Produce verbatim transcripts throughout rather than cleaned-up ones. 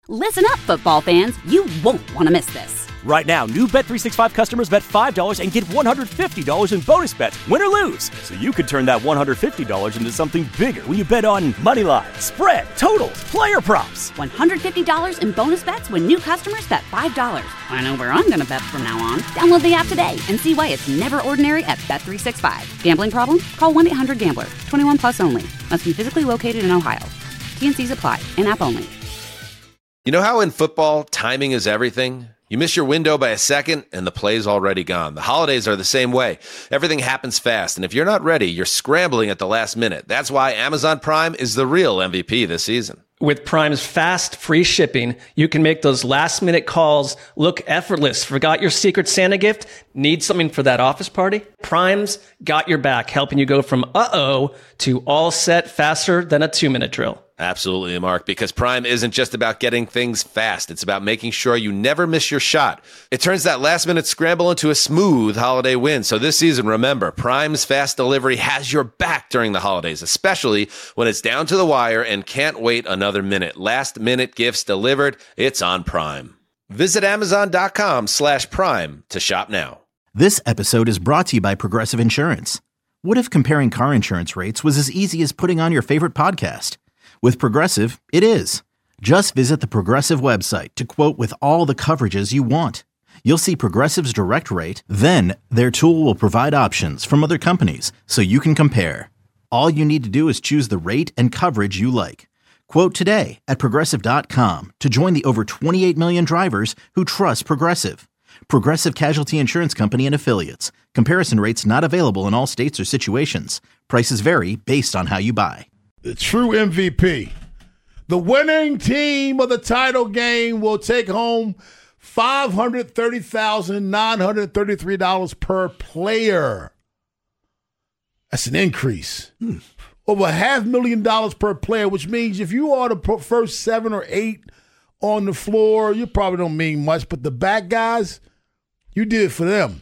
Listen up, football fans. You won't want to miss this. Right now, new Bet three sixty-five customers bet five dollars and get one hundred fifty dollars in bonus bets, win or lose. So you could turn that one hundred fifty dollars into something bigger when you bet on money line, spread, totals, player props. one hundred fifty dollars in bonus bets when new customers bet five dollars. I know where I'm going to bet from now on. Download the app today and see why it's never ordinary at Bet three sixty-five. Gambling problem? Call one eight hundred gambler. twenty-one plus only. Must be physically located in Ohio. T N Cs apply. In-app only. You know how in football, timing is everything? You miss your window by a second, and the play's already gone. The holidays are the same way. Everything happens fast, and if you're not ready, you're scrambling at the last minute. That's why Amazon Prime is the real M V P this season. With Prime's fast, free shipping, you can make those last-minute calls look effortless. Forgot your Secret Santa gift? Need something for that office party? Prime's got your back, helping you go from uh-oh to all set faster than a two-minute drill. Absolutely, Mark, because Prime isn't just about getting things fast. It's about making sure you never miss your shot. It turns that last-minute scramble into a smooth holiday win. So this season, remember, Prime's fast delivery has your back during the holidays, especially when it's down to the wire and can't wait another minute. Last-minute gifts delivered, it's on Prime. Visit Amazon.com slash Prime to shop now. This episode is brought to you by Progressive Insurance. What if comparing car insurance rates was as easy as putting on your favorite podcast? With Progressive, it is. Just visit the Progressive website to quote with all the coverages you want. You'll see Progressive's direct rate, then their tool will provide options from other companies so you can compare. All you need to do is choose the rate and coverage you like. Quote today at Progressive dot com to join the over twenty-eight million drivers who trust Progressive. Progressive Casualty Insurance Company and Affiliates. Comparison rates not available in all states or situations. Prices vary based on how you buy. The true M V P. The winning team of the title game will take home five hundred thirty thousand nine hundred thirty-three dollars per player. That's an increase. Hmm. Over half million dollars per player, which means if you are the first seven or eight on the floor, you probably don't mean much, but the back guys, you did it for them.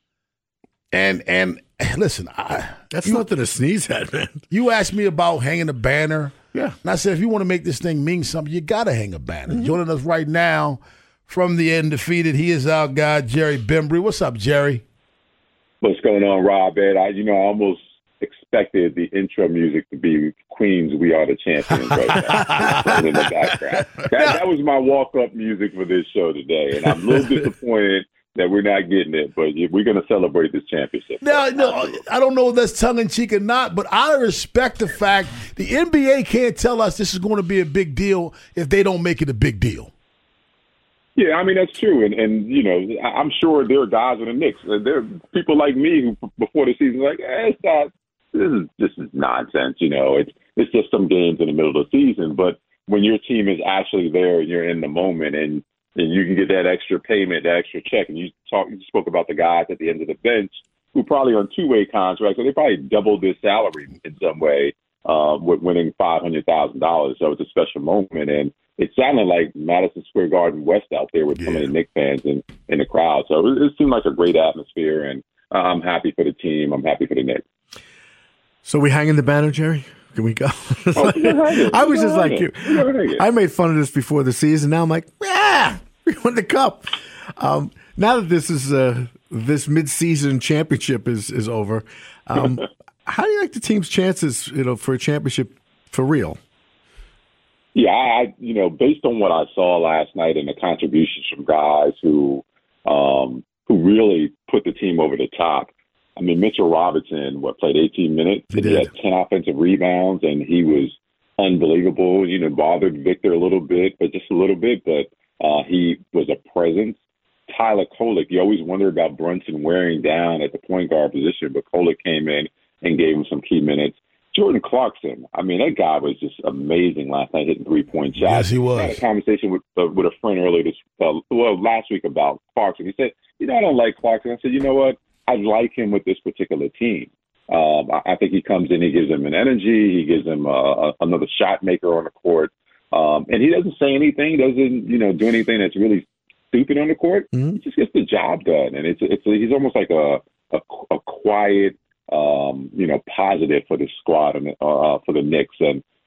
And and listen, I, that's you, nothing to sneeze at, man. You asked me about hanging a banner. Yeah. And I said, if you want to make this thing mean something, you got to hang a banner. Mm-hmm. Joining us right now from the Undefeated, he is our guy, Jerry Bembry. What's up, Jerry? What's going on, Rob? Ed, I, you know, I almost expected the intro music to be Queen's We Are the Champions right now in the background. That, that was my walk-up music for this show today, and I'm a little disappointed that we're not getting it, but we're going to celebrate this championship. Now, no, I don't know if that's tongue-in-cheek or not, but I respect the fact the N B A can't tell us this is going to be a big deal if they don't make it a big deal. Yeah, I mean, that's true. And, and you know, I'm sure there are guys in the Knicks. There are people like me who, before the season, are like, eh, it's not, this is, this is nonsense, you know. It's, it's just some games in the middle of the season. But when your team is actually there and you're in the moment and and you can get that extra payment, that extra check. And you talk, you spoke about the guys at the end of the bench who probably on two-way contracts, so they probably doubled their salary in some way uh, with winning five hundred thousand dollars. So it's a special moment. And it sounded like Madison Square Garden West out there with yeah. some of the Knicks fans in, in the crowd. So it, it seemed like a great atmosphere, and uh, I'm happy for the team. I'm happy for the Knicks. So we hanging the banner, Jerry? Can we go? Oh, I was just like you. I made fun of this before the season. Now I'm like, yeah, we won the cup. Um, now that this is uh, this mid-season championship is is over, um, how do you like the team's chances, you know, for a championship for real? Yeah, I you know, based on what I saw last night and the contributions from guys who um, who really put the team over the top. I mean, Mitchell Robinson, what, played eighteen minutes? He, he had ten offensive rebounds, and he was unbelievable. You know, bothered Victor a little bit, but just a little bit. But uh, he was a presence. Tyler Kolek, you always wonder about Brunson wearing down at the point guard position, but Kolek came in and gave him some key minutes. Jordan Clarkson, I mean, that guy was just amazing last night, hitting three-point shots. Yes, he was. I had a conversation with uh, with a friend earlier this uh, well last week about Clarkson. He said, you know, I don't like Clarkson. I said, you know what? I like him with this particular team. Um, I, I think he comes in, he gives them an energy, he gives them uh, another shot maker on the court, um, and he doesn't say anything, doesn't you know do anything that's really stupid on the court. Mm-hmm. He just gets the job done, and it's it's he's almost like a a, a quiet, um, you know, positive for the squad and uh, for the Knicks. And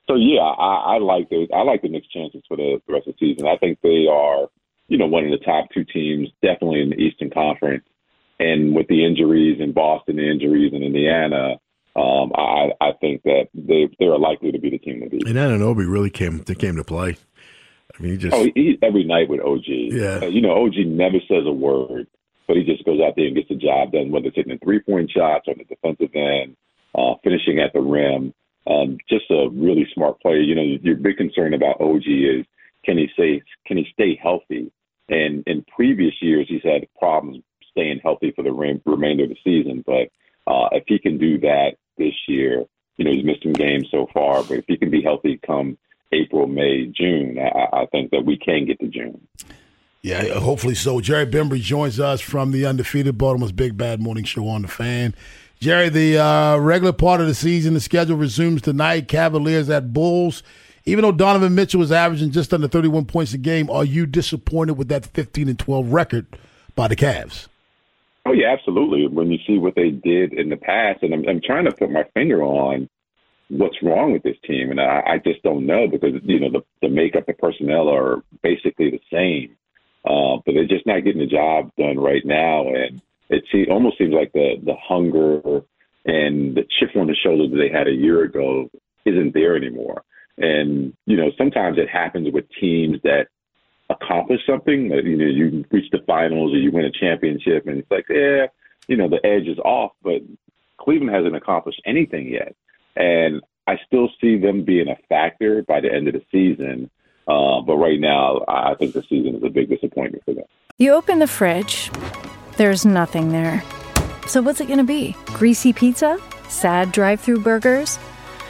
so yeah, I, I like the I like the Knicks' chances for the, the rest of the season. I think they are, you know, one of the top two teams, definitely in the Eastern Conference. And with the injuries in Boston, the injuries in Indiana, um, I, I think that they they are likely to be the team to beat. And Anunoby really came to came to play. I mean, he just oh, he's every night with O G. Yeah, uh, you know, O G never says a word, but he just goes out there and gets the job done, whether it's hitting the three point shots on the defensive end, uh, finishing at the rim. Um, just a really smart player. You know, your big concern about O G is can he stay can he stay healthy? And in previous years, he's had problems staying healthy for the re- remainder of the season. But uh, if he can do that this year, you know, he's missed some games so far. But if he can be healthy come April, May, June, I, I think that we can get to June. Yeah, hopefully so. Jerry Bembry joins us from the undefeated Baltimore's Big Bad Morning Show on The Fan. Jerry, the uh, regular part of the season, the schedule resumes tonight. Cavaliers at Bulls. Even though Donovan Mitchell was averaging just under thirty-one points a game, are you disappointed with that fifteen and twelve record by the Cavs? Oh, yeah, absolutely. When you see what they did in the past, and I'm, I'm trying to put my finger on what's wrong with this team, and I, I just don't know because, you know, the, the makeup, the personnel are basically the same, uh, but they're just not getting the job done right now, and it see, almost seems like the, the hunger and the chip on the shoulder that they had a year ago isn't there anymore. And, you know, sometimes it happens with teams that accomplish something. You know, you reach the finals or you win a championship, and it's like, yeah, you know, the edge is off. But Cleveland hasn't accomplished anything yet. And I still see them being a factor by the end of the season. Uh, but right now, I think the season is a big disappointment for them. You open the fridge, there's nothing there. So what's it going to be? Greasy pizza? Sad drive-through burgers?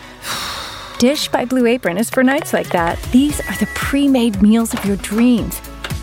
Dish by Blue Apron is for nights like that. These are the pre-made meals of your dreams.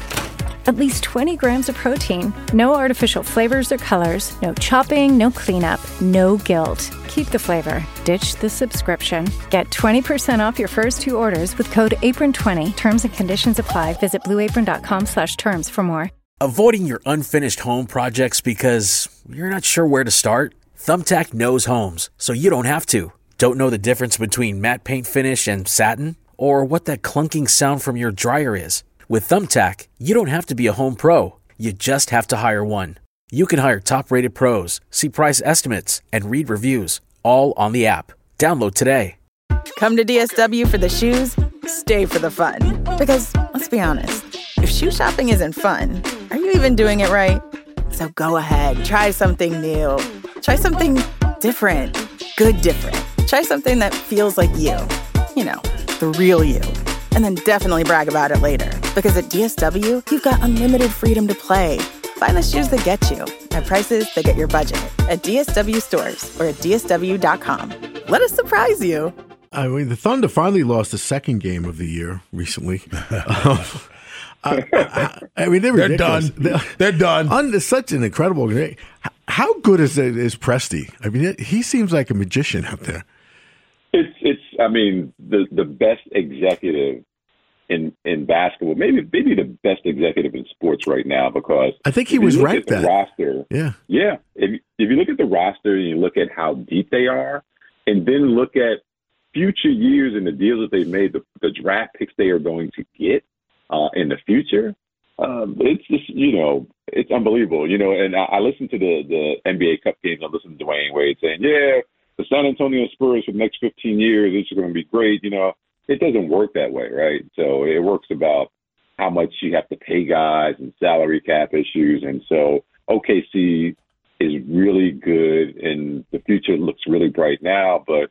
At least twenty grams of protein, no artificial flavors or colors, no chopping, no cleanup, no guilt. Keep the flavor. Ditch the subscription. Get twenty percent off your first two orders with code apron twenty. Terms and conditions apply. Visit blueapron.com slash terms for more. Avoiding your unfinished home projects because you're not sure where to start? Thumbtack knows homes, so you don't have to. Don't know the difference between matte paint finish and satin? Or what that clunking sound from your dryer is? With Thumbtack, you don't have to be a home pro. You just have to hire one. You can hire top-rated pros, see price estimates, and read reviews, all on the app. Download today. Come to D S W for the shoes, stay for the fun. Because, let's be honest, if shoe shopping isn't fun, are you even doing it right? So go ahead, try something new. Try something different. Good different. Try something that feels like you. You know, the real you. And then definitely brag about it later. Because at D S W, you've got unlimited freedom to play. Find the shoes that get you at prices that get your budget at D S W stores or at D S W dot com. Let us surprise you. I mean, the Thunder finally lost the second game of the year recently. um, I, I, I mean, they're, they're done. They're, they're done. Under such an incredible game. How good is it, is Presti? I mean, he seems like a magician out there. It's, it's. I mean, the the best executive in in basketball, maybe maybe the best executive in sports right now. Because I think he was ranked that roster. Yeah, yeah. If if you look at the roster and you look at how deep they are, and then look at future years and the deals that they made, the, the draft picks they are going to get uh, in the future, um, it's just you know it's unbelievable. You know, and I, I listened to the the N B A Cup games. I listened to Dwayne Wade saying, yeah, the San Antonio Spurs for the next fifteen years, it's going to be great. You know, it doesn't work that way, right? So it works about how much you have to pay guys and salary cap issues. And so O K C is really good and the future looks really bright now. But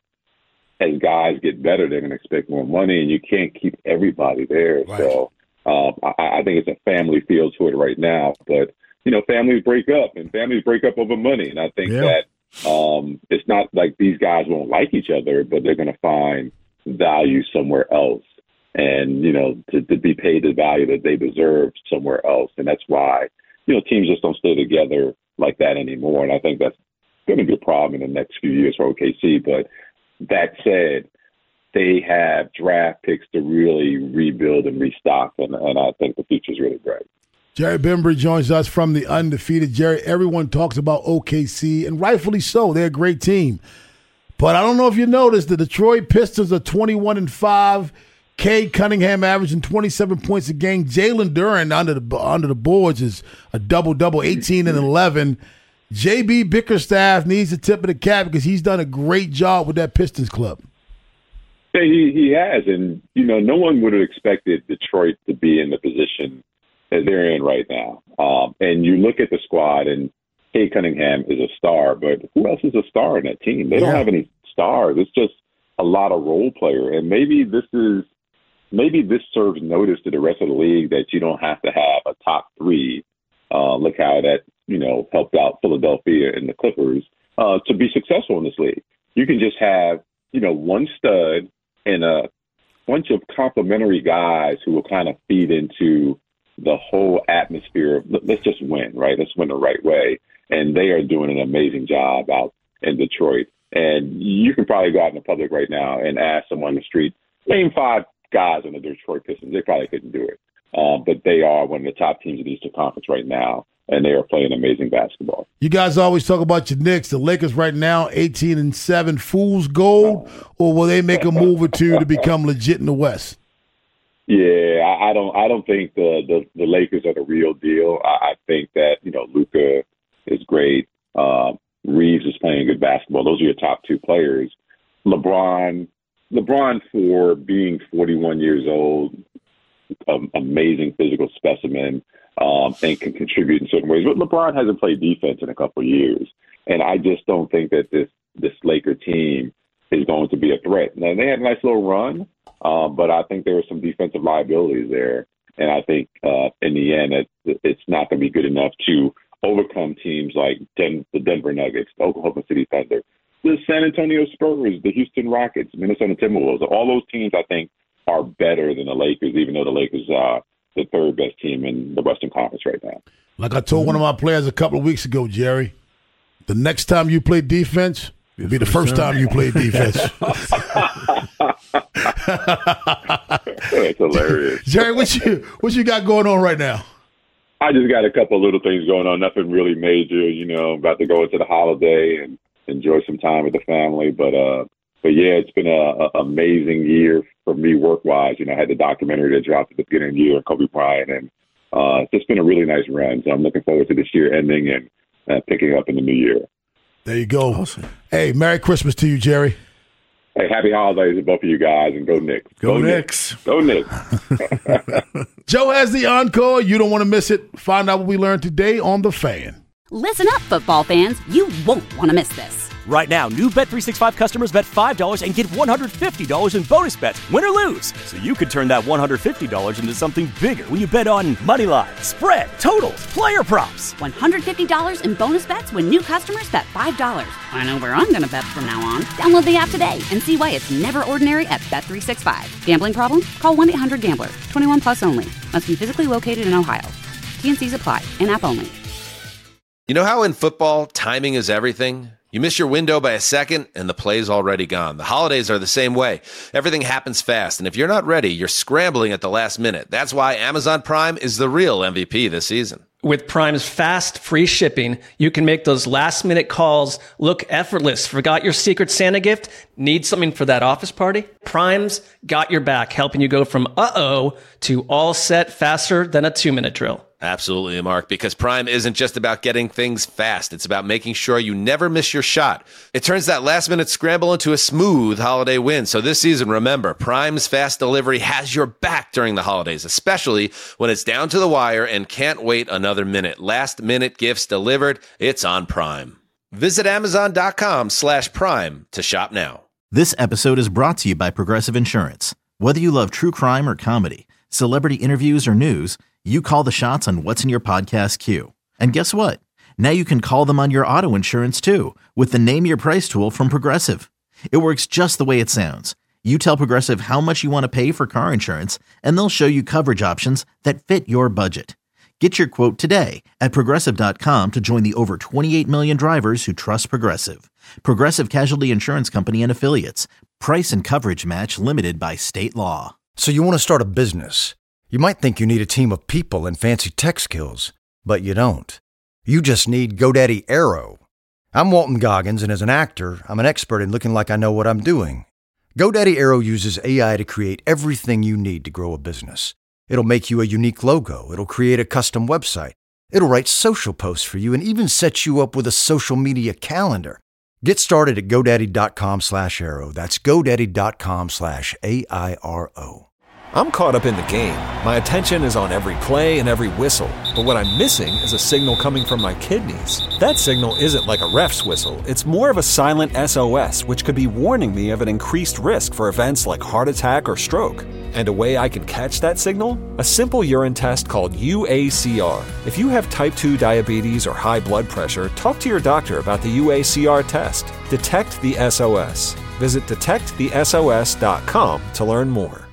as guys get better, they're going to expect more money and you can't keep everybody there. Right. So um, I, I think it's a family feel to it right now. But, you know, families break up and families break up over money. And I think yeah. that, Um, it's not like these guys won't like each other, but they're going to find value somewhere else and, you know, to, to be paid the value that they deserve somewhere else. And that's why, you know, teams just don't stay together like that anymore. And I think that's going to be a problem in the next few years for O K C. But that said, they have draft picks to really rebuild and restock. And, and I think the future is really bright. Jerry Bembry joins us from the undefeated. Jerry, everyone talks about O K C, and rightfully so. They're a great team. But I don't know if you noticed, the Detroit Pistons are twenty-one and five. Cade Cunningham averaging twenty-seven points a game. Jalen Duren under the under the boards is a double-double, eighteen and eleven. J B Bickerstaff needs a tip of the cap because he's done a great job with that Pistons club. Yeah, he, he has. And, you know, no one would have expected Detroit to be in the position that they're in right now. Um, and you look at the squad, and Cade Cunningham is a star, but who else is a star in that team? They don't yeah. have any stars. It's just a lot of role player. And maybe this is maybe this serves notice to the rest of the league that you don't have to have a top three. Uh, look how that, you know, helped out Philadelphia and the Clippers uh, to be successful in this league. You can just have, you know, one stud and a bunch of complementary guys who will kind of feed into the whole atmosphere of let's just win, right? Let's win the right way. And they are doing an amazing job out in Detroit. And you can probably go out in the public right now and ask someone on the street, name five guys on the Detroit Pistons. They probably couldn't do it. Um, but they are one of the top teams in the Eastern Conference right now, and they are playing amazing basketball. You guys always talk about your Knicks. The Lakers right now, eighteen and seven, fool's gold, or will they make a move or two to become legit in the West? Yeah, I, I don't. I don't think the, the, the Lakers are the real deal. I, I think that you know Luka is great. Uh, Reeves is playing good basketball. Those are your top two players. LeBron, LeBron for being forty-one years old. Um, amazing physical specimen um, and can contribute in certain ways. But LeBron hasn't played defense in a couple of years, and I just don't think that this this Laker team is going to be a threat. Now, they had a nice little run, um, but I think there were some defensive liabilities there, and I think uh, in the end it, it's not going to be good enough to overcome teams like Den- the Denver Nuggets, the Oklahoma City Thunder, the San Antonio Spurs, the Houston Rockets, Minnesota Timberwolves. All those teams, I think, are better than the Lakers, even though the Lakers are the third best team in the Western Conference right now. Like I told one of my players a couple of weeks ago, Jerry, the next time you play defense will be the first time you play defense. That's hilarious. Jerry, what you what you got going on right now? I just got a couple of little things going on, nothing really major. You know, about to go into the holiday and enjoy some time with the family, but uh But, yeah, it's been an amazing year for me work-wise. You know, I had the documentary that dropped at the beginning of the year, Kobe Bryant, and uh, it's just been a really nice run. So I'm looking forward to this year ending and uh, picking up in the new year. There you go. Awesome. Hey, Merry Christmas to you, Jerry. Hey, happy holidays to both of you guys, and go Knicks. Go, go Knicks. Knicks. Go Knicks. Joe has the encore. You don't want to miss it. Find out what we learned today on The Fan. Listen up, football fans. You won't want to miss this. Right now, new Bet three sixty-five customers bet five dollars and get one hundred fifty dollars in bonus bets, win or lose. So you could turn that one hundred fifty dollars into something bigger when you bet on money line, spread, totals, player props. one hundred fifty dollars in bonus bets when new customers bet five dollars. I know where I'm going to bet from now on. Download the app today and see why it's never ordinary at Bet three sixty-five. Gambling problem? Call one eight hundred gambler. twenty-one plus only. Must be physically located in Ohio. T and C's apply. In-app only. You know how in football, timing is everything? You miss your window by a second, and the play's already gone. The holidays are the same way. Everything happens fast, and if you're not ready, you're scrambling at the last minute. That's why Amazon Prime is the real M V P this season. With Prime's fast, free shipping, you can make those last-minute calls look effortless. Forgot your Secret Santa gift? Need something for that office party? Prime's got your back, helping you go from uh-oh to all set faster than a two-minute drill. Absolutely, Mark, because Prime isn't just about getting things fast. It's about making sure you never miss your shot. It turns that last-minute scramble into a smooth holiday win. So this season, remember, Prime's fast delivery has your back during the holidays, especially when it's down to the wire and can't wait another minute. Last-minute gifts delivered, it's on Prime. Visit Amazon.com slash Prime to shop now. This episode is brought to you by Progressive Insurance. Whether you love true crime or comedy, celebrity interviews or news, you call the shots on what's in your podcast queue. And guess what? Now you can call them on your auto insurance too with the Name Your Price tool from Progressive. It works just the way it sounds. You tell Progressive how much you want to pay for car insurance, and they'll show you coverage options that fit your budget. Get your quote today at Progressive dot com to join the over twenty-eight million drivers who trust Progressive. Progressive Casualty Insurance Company and Affiliates. Price and coverage match limited by state law. So you want to start a business. You might think you need a team of people and fancy tech skills, but you don't. You just need GoDaddy Aero. I'm Walton Goggins, and as an actor, I'm an expert in looking like I know what I'm doing. GoDaddy Aero uses A I to create everything you need to grow a business. It'll make you a unique logo. It'll create a custom website. It'll write social posts for you and even set you up with a social media calendar. Get started at GoDaddy.com slash Aero. That's GoDaddy.com slash A I R O. I'm caught up in the game. My attention is on every play and every whistle. But what I'm missing is a signal coming from my kidneys. That signal isn't like a ref's whistle. It's more of a silent S O S, which could be warning me of an increased risk for events like heart attack or stroke. And a way I can catch that signal? A simple urine test called U A C R. If you have type two diabetes or high blood pressure, talk to your doctor about the U A C R test. Detect the S O S. Visit detect the S O S dot com to learn more.